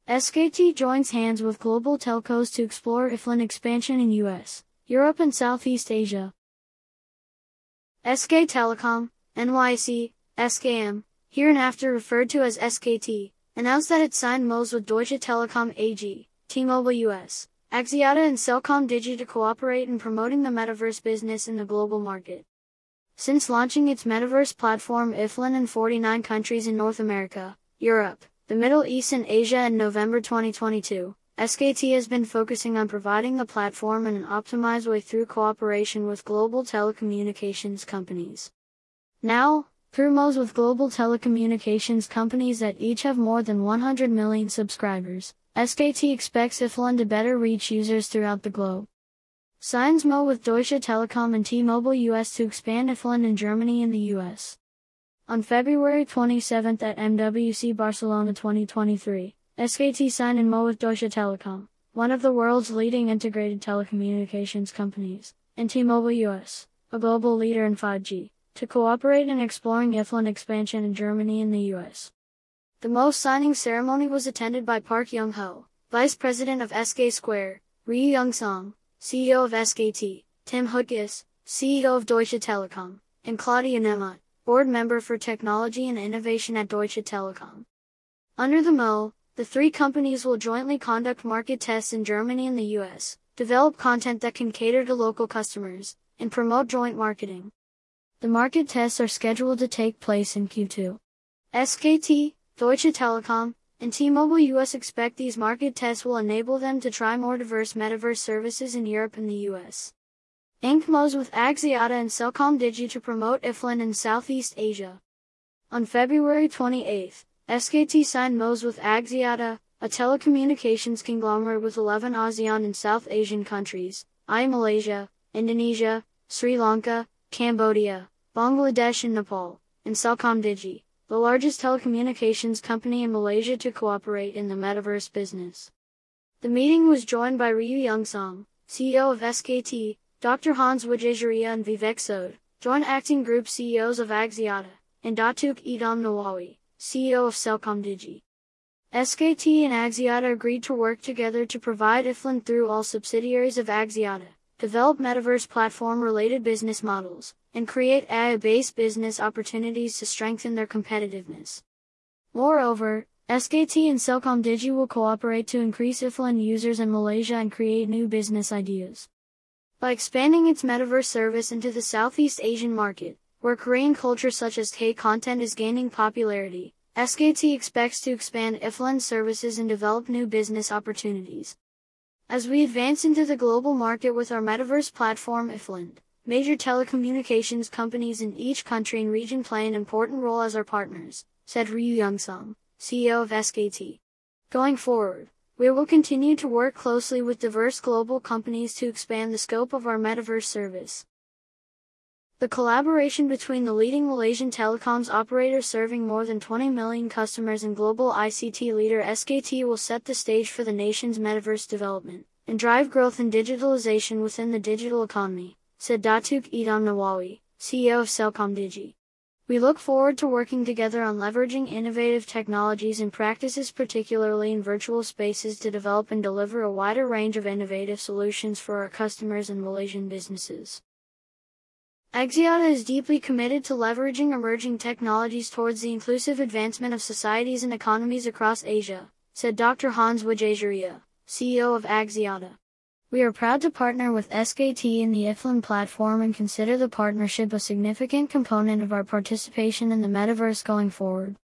SKT joins hands with global telcos to explore IFLAN expansion in US, Europe and Southeast Asia. SK Telecom, NYC, SKM, hereinafter referred to as SKT, announced that it signed MOUs with Deutsche Telekom AG, T-Mobile US, Axiata and CelcomDigi to cooperate in promoting the metaverse business in the global market. Since launching its metaverse platform IFLAN in 49 countries in North America, Europe, the Middle East and Asia in November 2022, SKT has been focusing on providing the platform in an optimized way through cooperation with global telecommunications companies. Now, through MOUs with global telecommunications companies that each have more than 100 million subscribers, SKT expects IFLAN to better reach users throughout the globe. Signs MOU with Deutsche Telekom and T-Mobile US to expand IFLAN in Germany and the US. On February 27 at MWC Barcelona 2023, SKT signed an MOU with Deutsche Telekom, one of the world's leading integrated telecommunications companies, and T-Mobile US, a global leader in 5G, to cooperate in exploring IFLAN expansion in Germany and the US. The MOU signing ceremony was attended by Park Young-ho, Vice President of SK Square, Ryu Young-song, CEO of SKT, Tim Höttges, CEO of Deutsche Telekom, and Claudia Nematt, Board Member for Technology and Innovation at Deutsche Telekom. Under the MOU, the three companies will jointly conduct market tests in Germany and the US, develop content that can cater to local customers, and promote joint marketing. The market tests are scheduled to take place in Q2. SKT, Deutsche Telekom, and T-Mobile US expect these market tests will enable them to try more diverse metaverse services in Europe and the US. Inked MOUs with Axiata and CelcomDigi to promote IFLAN in Southeast Asia. On February 28, SKT signed MOUs with Axiata, a telecommunications conglomerate with 11 ASEAN and South Asian countries, i.e. Malaysia, Indonesia, Sri Lanka, Cambodia, Bangladesh and Nepal, and CelcomDigi, the largest telecommunications company in Malaysia, to cooperate in the metaverse business. The meeting was joined by Ryu Young-song, CEO of SKT, Dr. Hans Wijayasuriya and Vivek Sode, Joint Acting Group CEOs of Axiata, and Datuk Idham Nawawi, CEO of CelcomDigi. SKT and Axiata agreed to work together to provide IFLAN through all subsidiaries of Axiata, develop metaverse platform-related business models, and create AI-based business opportunities to strengthen their competitiveness. Moreover, SKT and CelcomDigi will cooperate to increase IFLAN users in Malaysia and create new business ideas. By expanding its metaverse service into the Southeast Asian market, where Korean culture such as K-content is gaining popularity, SKT expects to expand IFLAN services and develop new business opportunities. As we advance into the global market with our metaverse platform IFLAN, major telecommunications companies in each country and region play an important role as our partners, said Ryu Young-song, CEO of SKT. Going forward, we will continue to work closely with diverse global companies to expand the scope of our metaverse service. The collaboration between the leading Malaysian telecoms operator serving more than 20 million customers and global ICT leader SKT will set the stage for the nation's metaverse development and drive growth and digitalization within the digital economy, said Datuk Idham Nawawi, CEO of CelcomDigi. We look forward to working together on leveraging innovative technologies and practices, particularly in virtual spaces, to develop and deliver a wider range of innovative solutions for our customers and Malaysian businesses. Axiata is deeply committed to leveraging emerging technologies towards the inclusive advancement of societies and economies across Asia, said Dr. Hans Wijayasuriya, CEO of Axiata. We are proud to partner with SKT in the IFLAN platform and consider the partnership a significant component of our participation in the metaverse going forward.